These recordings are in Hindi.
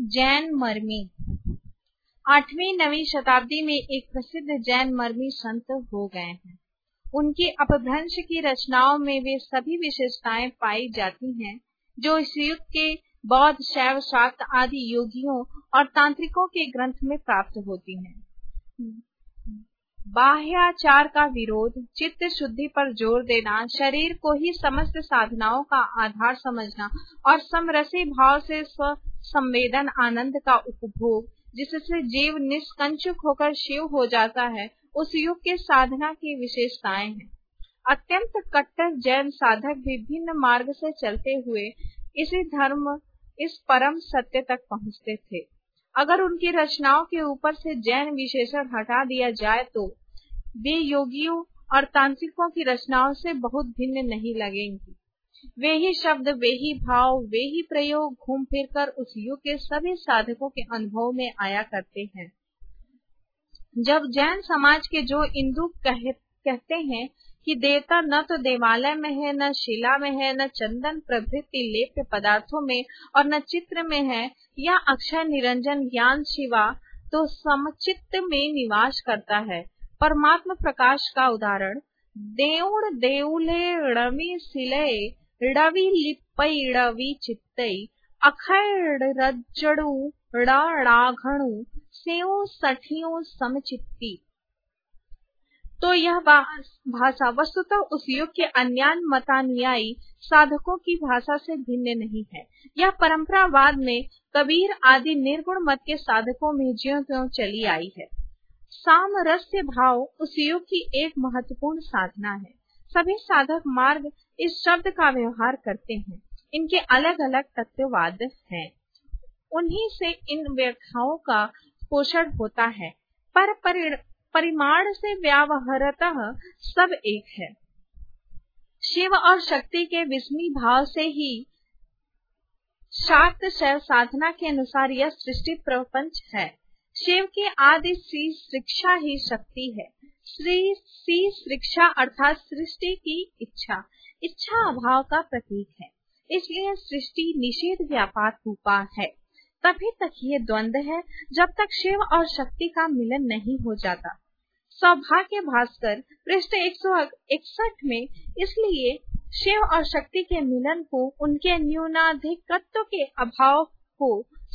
जैन मर्मी। 8वीं-9वीं शताब्दी में एक प्रसिद्ध जैन मर्मी संत हो गए हैं। उनकी अपभ्रंश की रचनाओं में वे सभी विशेषताएं पाई जाती हैं जो इस युग के बौद्ध, शैव, शाक्त आदि योगियों और तांत्रिकों के ग्रंथ में प्राप्त होती हैं। बाह्याचार का विरोध, चित्त शुद्धि पर जोर देना, शरीर को ही समस्त साधनाओं का आधार समझना और समरसी भाव से स्व संवेदन आनंद का उपभोग, जिससे जीव निष्कंचुक होकर शिव हो जाता है, उस युग के साधना की विशेषताएं हैं। अत्यंत कट्टर जैन साधक विभिन्न मार्ग से चलते हुए इस परम सत्य तक पहुंचते थे। अगर उनकी रचनाओं के ऊपर से जैन विशेषण हटा दिया जाए तो वे योगियों और तांत्रिकों की रचनाओं से बहुत भिन्न नहीं लगेंगी। वे ही शब्द, वे ही भाव, वे ही प्रयोग घूम फिर कर उस युग के सभी साधकों के अनुभव में आया करते हैं। जब जैन समाज के जो इंदु कहते हैं कि देवता न तो देवालय में है, न शिला में है, न चंदन प्रभृति लेप्य पदार्थों में और न चित्र में है, या अक्षय निरंजन ज्ञान शिवा तो समचित्त में निवास करता है। परमात्मा प्रकाश का उदाहरण, देउण देउले णवी सिलय णवी लिप्पई णवी चित्तई अखय रज्जड़ू ड़ाघणु सेऊ सठियों समचित्ती। तो यह भाषा वस्तुतः उस युग के अन्यान मतानुयायी साधकों की भाषा से भिन्न नहीं है। यह परंपरावाद में कबीर आदि निर्गुण मत के साधकों में ज्यों त्यों चली आई है। सामरस्य भाव उस युग की एक महत्वपूर्ण साधना है। सभी साधक मार्ग इस शब्द का व्यवहार करते हैं। इनके अलग अलग तत्ववाद हैं। उन्हीं से इन व्याख्याओं का पोषण होता है, पर परिमाण से व्यावहारतः सब एक है। शिव और शक्ति के विस्मी भाव से ही शाक्त शैव साधना के अनुसार यह सृष्टि प्रपंच है। शिव की आदि श्री शिक्षा ही शक्ति है। श्री शिक्षा अर्थात सृष्टि की इच्छा अभाव का प्रतीक है। इसलिए सृष्टि निषेध व्यापार रूपा है। तभी तक ये द्वंद्व है जब तक शिव और शक्ति का मिलन नहीं हो जाता। सौभाग्य भास्कर पृष्ठ 161 में इसलिए शिव और शक्ति के मिलन को उनके न्यूनाधिकत्व के अभाव को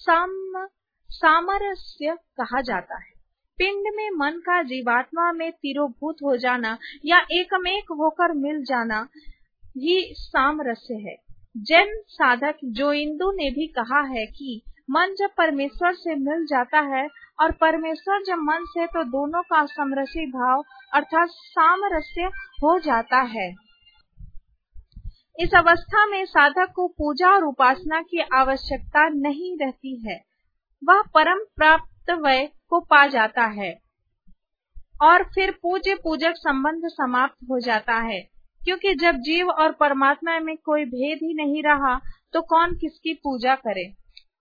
सामरस्य कहा जाता है। पिंड में मन का जीवात्मा में तिरोभूत हो जाना या एकमेक होकर मिल जाना ही सामरस्य है। जैन साधक जोइंदु ने भी कहा है कि मन जब परमेश्वर से मिल जाता है और परमेश्वर जब मन से, तो दोनों का समरसी भाव अर्थात सामरस्य हो जाता है। इस अवस्था में साधक को पूजा और उपासना की आवश्यकता नहीं रहती है। वह परम प्राप्त वय को पा जाता है और फिर पूज्य पूजक संबंध समाप्त हो जाता है, क्योंकि जब जीव और परमात्मा में कोई भेद ही नहीं रहा तो कौन किसकी पूजा करे।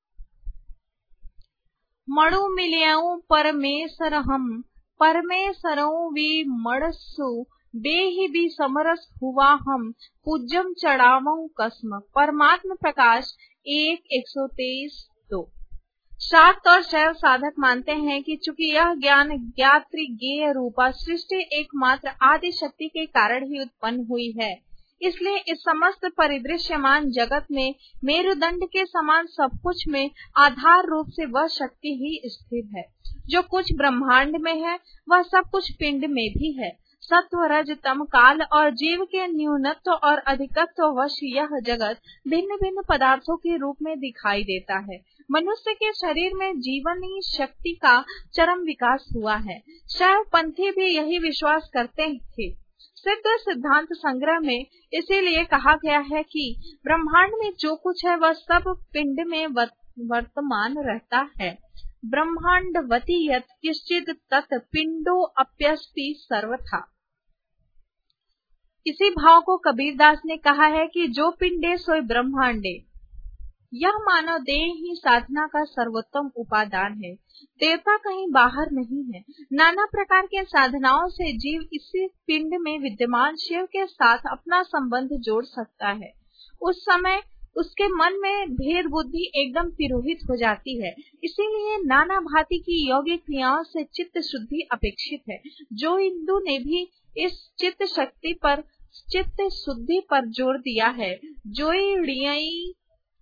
मणु मिलियऊ परमेश्वर हम परमेश्वरों वी मणसु बेहि भी समरस हुआ हम पूज्यम चढ़ावऊ कस्म। परमात्म प्रकाश 1:123-2। शाक्त और शैव साधक मानते हैं कि चूंकि यह ज्ञान ज्ञात्री ज्ञेय रूपा सृष्टि एकमात्र आदि शक्ति के कारण ही उत्पन्न हुई है, इसलिए इस समस्त परिदृश्यमान जगत में मेरुदंड के समान सब कुछ में आधार रूप से वह शक्ति ही स्थिर है। जो कुछ ब्रह्मांड में है वह सब कुछ पिंड में भी है। सत्व, रज, तम, काल और जीव के न्यूनत्व और अधिकत्व वश यह जगत भिन्न भिन्न पदार्थों के रूप में दिखाई देता है। मनुष्य के शरीर में जीवनी शक्ति का चरम विकास हुआ है। शैव पंथी भी यही विश्वास करते थे। सिद्ध सिद्धांत संग्रह में इसीलिए कहा गया है कि ब्रह्मांड में जो कुछ है वह सब पिंड में वर्तमान रहता है। ब्रह्मांडवती यत् किश्चित् तत् पिंडो अप्यस्ति सर्वथा। इसी भाव को कबीरदास ने कहा है कि जो पिंडे सोई ब्रह्मांडे। यह मानव देह ही साधना का सर्वोत्तम उपादान है। देवता कहीं बाहर नहीं है। नाना प्रकार के साधनाओं से जीव इसी पिंड में विद्यमान शिव के साथ अपना संबंध जोड़ सकता है। उस समय उसके मन में भेद बुद्धि एकदम तिरोहित हो जाती है। इसीलिए नाना भांति की यौगिक क्रियाओं से चित्त शुद्धि अपेक्षित है। जो इंदु ने भी इस चित्त शुद्धि पर जोर दिया है। जोई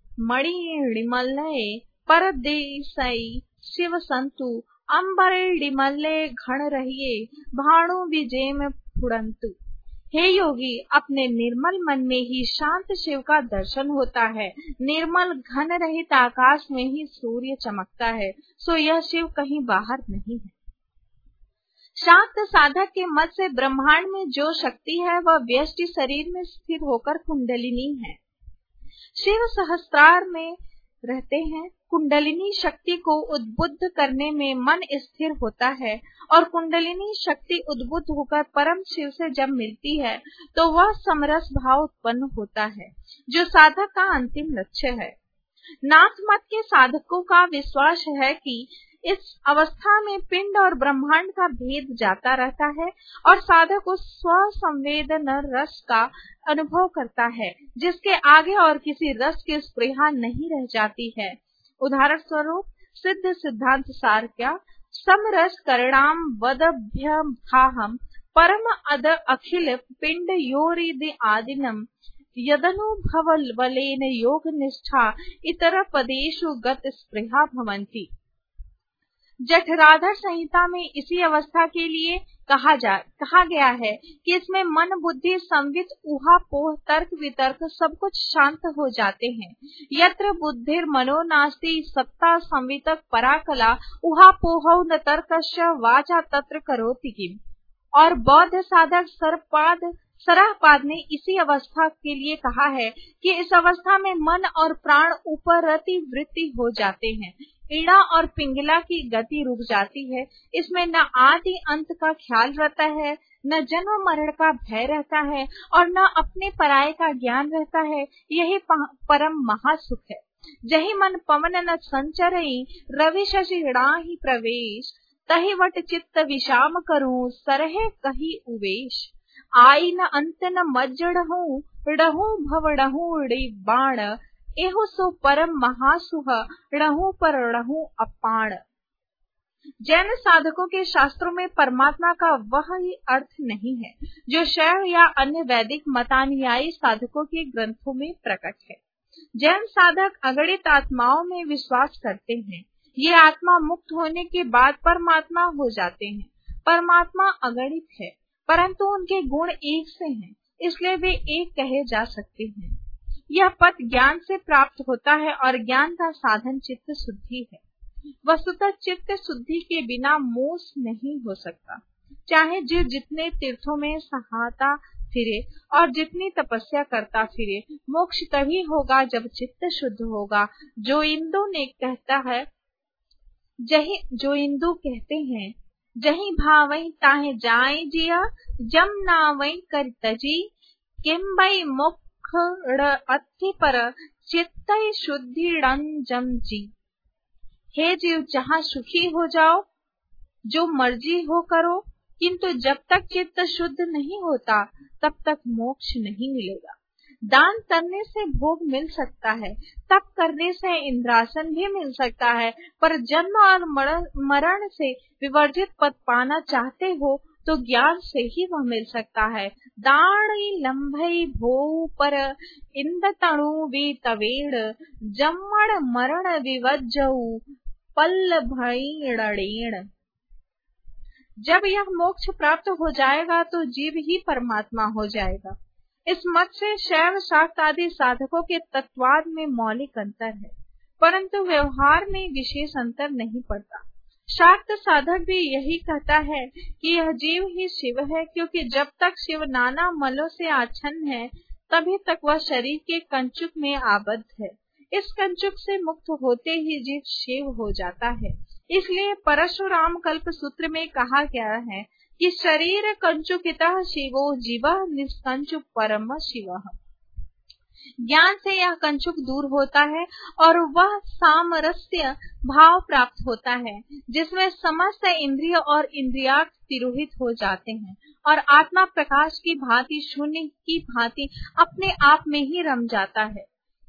मणिमल्लय परदेसई शिव संतु अंबरिमल्लय घण रहिए भाणु विजेम फुड़ंतु। हे योगी, अपने निर्मल मन में ही शांत शिव का दर्शन होता है। निर्मल घन रहित आकाश में ही सूर्य चमकता है, सो यह शिव कहीं बाहर नहीं है। शाक्त साधक के मत से ब्रह्मांड में जो शक्ति है वह व्यष्टि शरीर में स्थिर होकर कुंडलिनी है। शिव सहस्त्रार में रहते हैं। कुंडलिनी शक्ति को उद्बुद्ध करने में मन स्थिर होता है और कुंडलिनी शक्ति उद्बुद्ध होकर परम शिव से जब मिलती है तो वह समरस भाव उत्पन्न होता है, जो साधक का अंतिम लक्ष्य है। नाथ मत के साधकों का विश्वास है कि इस अवस्था में पिंड और ब्रह्मांड का भेद जाता रहता है और साधक उस स्वसंवेदन रस का अनुभव करता है, जिसके आगे और किसी रस की स्पृहा नहीं रह जाती है। उदाहरण स्वरूप सिद्ध सिद्धांत सार क्या समरस करणाम वदभ्यम परम अद अखिल पिंड योरिद आदिनम यदनुभव बलेन योग निष्ठा इतर पदेषु गत स्पृहा भवन्ति। जठराधर संहिता में इसी अवस्था के लिए कहा गया है कि इसमें मन बुद्धि संवित ऊहापोह तर्क वितर्क सब कुछ शांत हो जाते हैं। यत्र बुद्धिर मनो नास्ति सत्ता संवितक पराकला ऊहापोहौ न तर्कस्य वाचा तत्र करोति किम। और बौद्ध साधक सराहपाद ने इसी अवस्था के लिए कहा है कि इस अवस्था में मन और प्राण उपरति वृत्ति हो जाते हैं। इड़ा और पिंगला की गति रुक जाती है। इसमें न आदि अंत का ख्याल रहता है, न जन्म मरण का भय रहता है और न अपने पराये का ज्ञान रहता है। यही परम महासुख है। जही मन पवन न संचरई रवि शशि ही प्रवेश तही वट चित्त विषाम करूं सरहे कही उवेश। आई न अंत न मज्जड़हूं डहूं भवड़हूं बाण एहु सो परम महासुह रणहु पर रणहु अपाण। जैन साधकों के शास्त्रों में परमात्मा का वह ही अर्थ नहीं है जो शैव या अन्य वैदिक मतानुयायी साधकों के ग्रंथों में प्रकट है। जैन साधक अगणित आत्माओं में विश्वास करते हैं। ये आत्मा मुक्त होने के बाद परमात्मा हो जाते हैं। परमात्मा अगणित है, परंतु उनके गुण एक से हैं, इसलिए वे एक कहे जा सकते हैं। यह पद ज्ञान से प्राप्त होता है और ज्ञान का साधन चित्त शुद्धि है। वस्तुतः चित्त शुद्धि के बिना मोक्ष नहीं हो सकता। चाहे जीव जितने तीर्थों में सहाता फिरे और जितनी तपस्या करता फिरे, मोक्ष तभी होगा जब चित्त शुद्ध होगा। जो इंदु कहते हैं जही भावई ताहे जाए जिया जम नावई कर तजी किम्बई मुख अति पर चित्त शुद्धि जम जी। हे जीव, जहाँ सुखी हो जाओ, जो मर्जी हो करो, किंतु जब तक चित्त शुद्ध नहीं होता तब तक मोक्ष नहीं मिलेगा। दान करने से भोग मिल सकता है, तप करने से इंद्रासन भी मिल सकता है, पर जन्म और मरण से विवर्जित पद पाना चाहते हो तो ज्ञान से ही वह मिल सकता है। दाणी लंभई भो पर इंद तणु वी तवेण जम्मण मरण विवज्जऊ पल्ल भईणेण। जब यह मोक्ष प्राप्त हो जाएगा तो जीव ही परमात्मा हो जाएगा। इस मत से शैव शाक्त आदि साधकों के तत्वाद में मौलिक अंतर है, परंतु व्यवहार में विशेष अंतर नहीं पड़ता। शाक्त साधक भी यही कहता है कि यह जीव ही शिव है, क्योंकि जब तक शिव नाना मलों से आच्छन्न है तभी तक वह शरीर के कंचुक में आबद्ध है। इस कंचुक से मुक्त होते ही जीव शिव हो जाता है। इसलिए परशुराम कल्प सूत्र में कहा गया है कि शरीर कंचुकितः शिवो जीवः निष्कंचुक परम शिवः। ज्ञान से यह कंचुक दूर होता है और वह सामरस्य भाव प्राप्त होता है, जिसमें समस्त इंद्रिय और इंद्रियार्थ तिरोहित हो जाते हैं और आत्मा प्रकाश की भांति शून्य की भांति अपने आप में ही रम जाता है।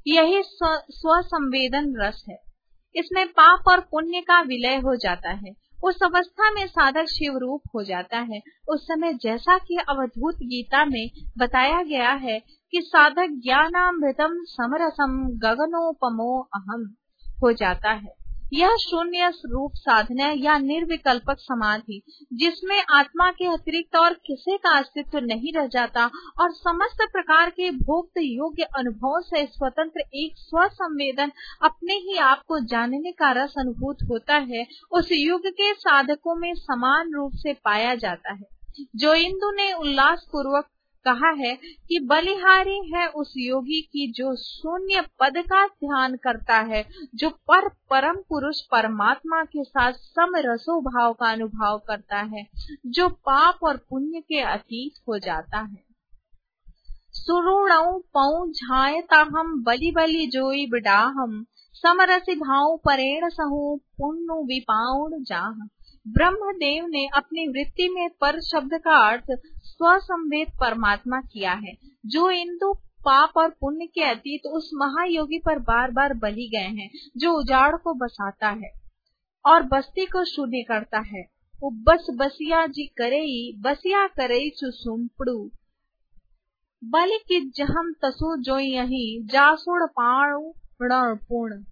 यही स्वसंवेदन रस है। इसमें पाप और पुण्य का विलय हो जाता है। उस अवस्था में साधक शिव रूप हो जाता है। उस समय जैसा कि अवधूत गीता में बताया गया है कि साधक ज्ञानामृतम समरसम गगनोपमो अहम हो जाता है। यह शून्य रूप साधना या निर्विकल्पक समाधि, जिसमें आत्मा के अतिरिक्त और किसी का अस्तित्व नहीं रह जाता और समस्त प्रकार के भोक्त योग्य अनुभव से स्वतंत्र एक स्वसंवेदन अपने ही आप को जानने का रस अनुभूत होता है, उस युग के साधकों में समान रूप से पाया जाता है। जो इंदु ने उल्लास पूर्वक कहा है कि बलिहारी है उस योगी की जो शून्य पद का ध्यान करता है, जो परम पुरुष परमात्मा के साथ समरसो भाव का अनुभव करता है, जो पाप और पुण्य के अतीत हो जाता है। सुरुणौ पौ झायताहम बलि बलि जोई बिडाहम समरसि भाव परेण सहु पुण्य विपाउण जाह। ब्रह्मदेव ने अपनी वृत्ति में पर शब्द का अर्थ स्वसंवेद परमात्मा किया है। जो इंदु पाप और पुण्य के अतीत उस महायोगी पर बार बार बलि गए हैं, जो उजाड़ को बसाता है और बस्ती को शून्य करता है। बस बसिया जी करई बसिया करई सुसुमपड़ू बलि की जहम तसु जो यही जासुड़ पाणु पूर्ण।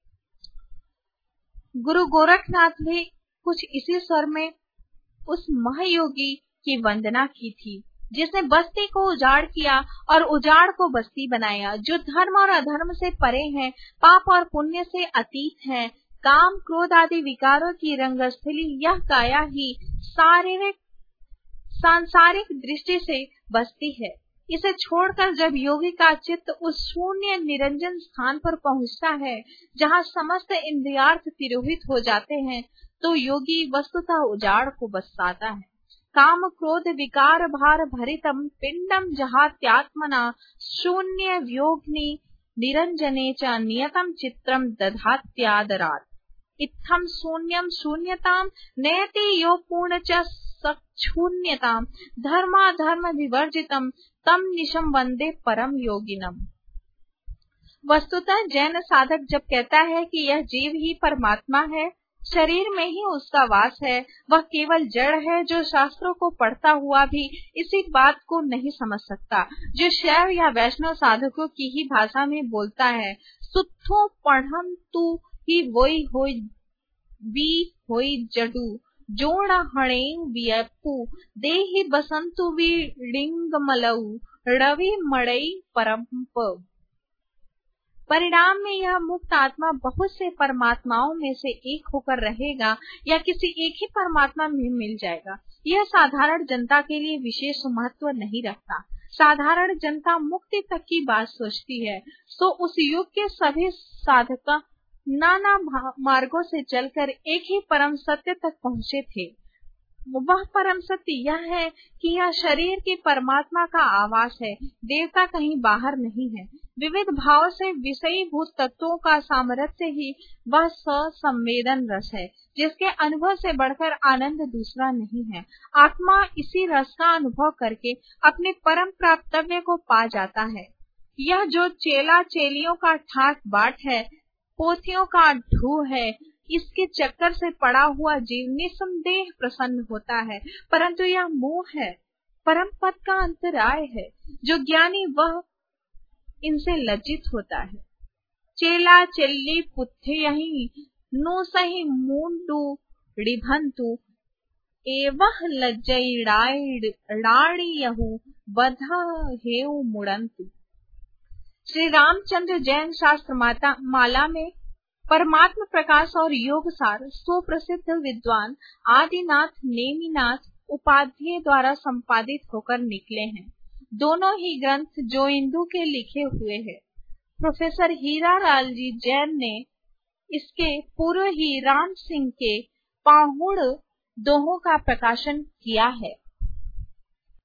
गुरु गोरखनाथ भी कुछ इसी स्वर में उस महायोगी की वंदना की थी, जिसने बस्ती को उजाड़ किया और उजाड़ को बस्ती बनाया, जो धर्म और अधर्म से परे हैं, पाप और पुण्य से अतीत है। काम क्रोध आदि विकारों की रंगस्थली यह काया ही सांसारिक दृष्टि से बस्ती है। इसे छोड़कर जब योगी का चित्त उस शून्य निरंजन स्थान पर पहुंचता है, जहाँ समस्त इंद्रियार्थ तिरोहित हो जाते हैं, तो योगी वस्तुतः उजाड़ को बसाता है। काम क्रोध विकार भार भरितम पिंडम जहात्यात्मना शून्य व्योग्नि निरंजने च नियतम चित्रम दधात्यादरात्। इत्थम शून्यम शून्यताम नयति यो पूर्ण च शून्यताम धर्माधर्म विवर्जितम तम निशम वंदे परम योगिनम। वस्तुतः जैन साधक जब कहता है कि यह जीव ही परमात्मा है, शरीर में ही उसका वास है, वह केवल जड़ है, जो शास्त्रों को पढ़ता हुआ भी इसी बात को नहीं समझ सकता, जो शैव या वैष्णव साधकों की ही भाषा में बोलता है। सुत्थो पढ़म तू ही वोई होई बी होई जडू जोड़ हणे वियपू देहि बसंतु वी लिंगमलऊ रवि मड़ई परम्प। परिणाम में यह मुक्त आत्मा बहुत से परमात्माओं में से एक होकर रहेगा या किसी एक ही परमात्मा में मिल जाएगा। यह साधारण जनता के लिए विशेष महत्व नहीं रखता। साधारण जनता मुक्ति तक की बात सोचती है, तो उस युग के सभी साधक नाना मार्गों से चलकर एक ही परम सत्य तक पहुँचे थे। वह परम सत्य यह है कि यह शरीर की परमात्मा का आवास है, देवता कहीं बाहर नहीं है। विविध भाव से विषयीभूत तत्वों का सामर्थ्य ही वह संवेदन रस है, जिसके अनुभव से बढ़कर आनंद दूसरा नहीं है। आत्मा इसी रस का अनुभव करके अपने परम प्राप्तव्य को पा जाता है। यह जो चेला चेलियों का ठाट बाट है, पोथियों का ढू है, इसके चक्कर से पड़ा हुआ जीव निसंदेह प्रसन्न होता है, परंतु यह मोह है, परम पद का अंतराय है। जो ज्ञानी वह इनसे लज्जित होता है। चेला चेल्ली पुथे यही नो सही मुंडू डिभंतु एवह लज्जईडाड़ी यहू बधा हेउ मुड़ंतु। श्री रामचंद्र जैन शास्त्र माला में परमात्म प्रकाश और योग सार सुप्रसिद्ध विद्वान आदिनाथ नेमिनाथ उपाध्याय द्वारा संपादित होकर निकले हैं। दोनों ही ग्रंथ जो इंदु के लिखे हुए हैं। प्रोफेसर हीरालाल जी जैन ने इसके पूर्व ही राम सिंह के पाहुड़ दोहों का प्रकाशन किया है।